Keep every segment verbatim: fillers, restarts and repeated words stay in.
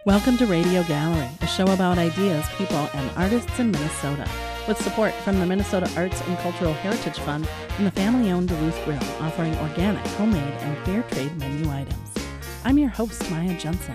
Welcome to Radio Gallery, a show about ideas, people, and artists in Minnesota, with support from the Minnesota Arts and Cultural Heritage Fund and the family-owned Duluth Grill, offering organic, homemade, and fair trade menu items. I'm your host, Maya Jensen.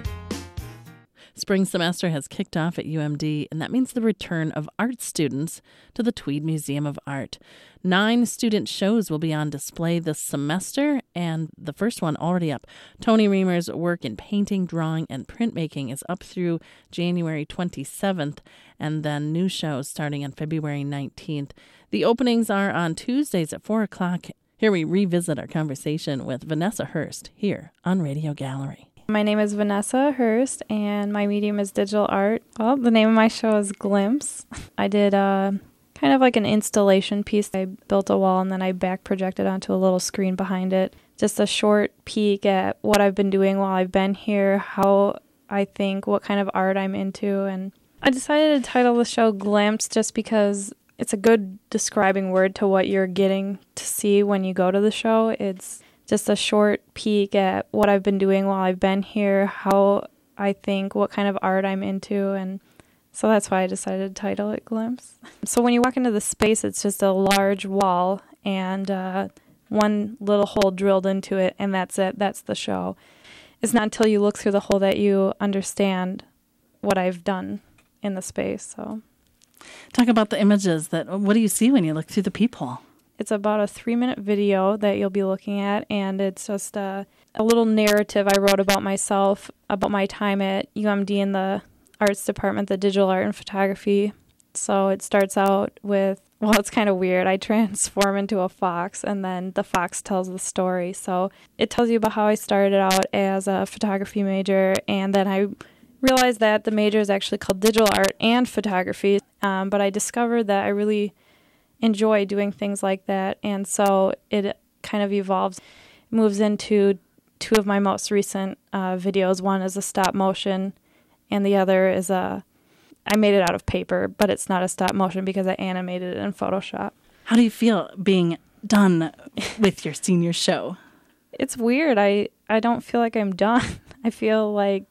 Spring semester has kicked off at U M D, and that means the return of art students to the Tweed Museum of Art. Nine student shows will be on display this semester, and the first one already up. Tony Reamer's work in painting, drawing, and printmaking is up through January twenty-seventh, and then new shows starting on February nineteenth. The openings are on Tuesdays at four o'clock. Here we revisit our conversation with Vanessa Hurst here on Radio Gallery. My name is Vanessa Hurst, and my medium is digital art. Well, the name of my show is Glimpse. I did a kind of like an installation piece. I built a wall, and then I back projected onto a little screen behind it. Just a short peek at what I've been doing while I've been here, how I think, what kind of art I'm into. And I decided to title the show Glimpse just because it's a good describing word to what you're getting to see when you go to the show. It's just a short peek at what I've been doing while I've been here, how I think, what kind of art I'm into, and so that's why I decided to title it Glimpse. So when you walk into the space, it's just a large wall and uh, one little hole drilled into it, and that's it. That's the show. It's not until you look through the hole that you understand what I've done in the space. So, talk about the images. That what do you see when you look through the peephole? It's about a three-minute video that you'll be looking at, and it's just a, a little narrative I wrote about myself, about my time at U M D in the arts department, the digital art and photography. So it starts out with, well, it's kind of weird. I transform into a fox, and then the fox tells the story. So it tells you about how I started out as a photography major, and then I realized that the major is actually called digital art and photography, um, but I discovered that I really enjoy doing things like that, and so it kind of evolves, moves into two of my most recent uh, videos. One is a stop motion, and the other is a, I made it out of paper, but it's not a stop motion because I animated it in Photoshop. How do you feel being done with your senior show? It's weird. I, I don't feel like I'm done. I feel like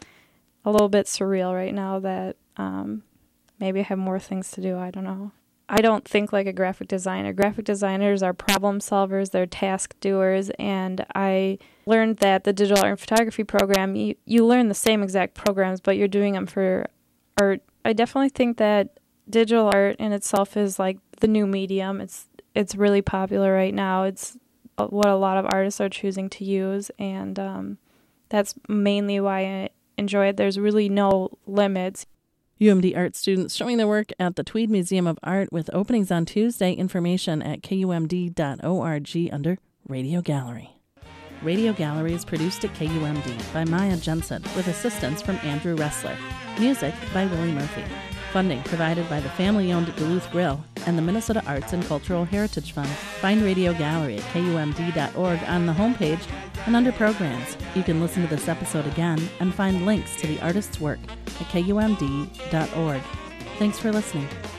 a little bit surreal right now that um, maybe I have more things to do. I don't know. I don't think like a graphic designer. Graphic designers are problem solvers, they're task doers, and I learned that the digital art and photography program, you, you learn the same exact programs, but you're doing them for art. I definitely think that digital art in itself is like the new medium. It's it's really popular right now. It's what a lot of artists are choosing to use, and um, that's mainly why I enjoy it. There's really no limits. U M D art students showing their work at the Tweed Museum of Art with openings on Tuesday. Information at K U M D dot org under Radio Gallery. Radio Gallery is produced at K U M D by Maya Jensen with assistance from Andrew Ressler. Music by Willie Murphy. Funding provided by the family-owned Duluth Grill and the Minnesota Arts and Cultural Heritage Fund. Find Radio Gallery at K U M D dot org on the homepage and under Programs. You can listen to this episode again and find links to the artist's work at K U M D dot org. Thanks for listening.